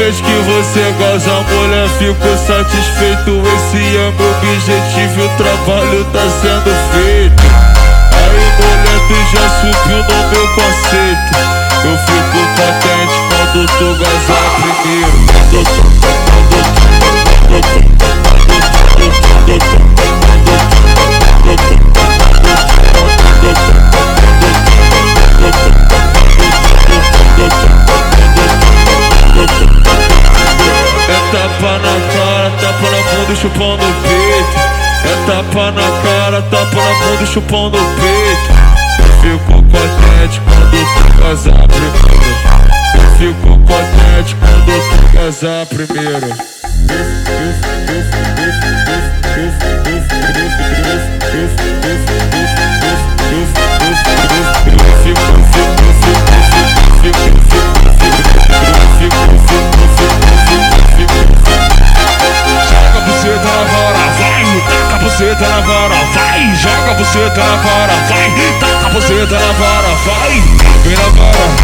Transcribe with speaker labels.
Speaker 1: vez que você goza, mulher, fico satisfeito. Esse é meu objetivo e o trabalho tá sendo feito. Aí, mulher, tu já subiu no meu conceito. Eu fico contente quando tu gozar primeiro. Tapa na cara, tapa na bunda, chupão no peito. É tapa na cara, tapa na bunda, chupão no peito. Eu fico contente quando tu casar primeiro. Eu fico contente quando tu casar primeiro. Buceta na vara, vai, joga a buceta na vara, vai, taca a buceta na vara, vai, vem na vara.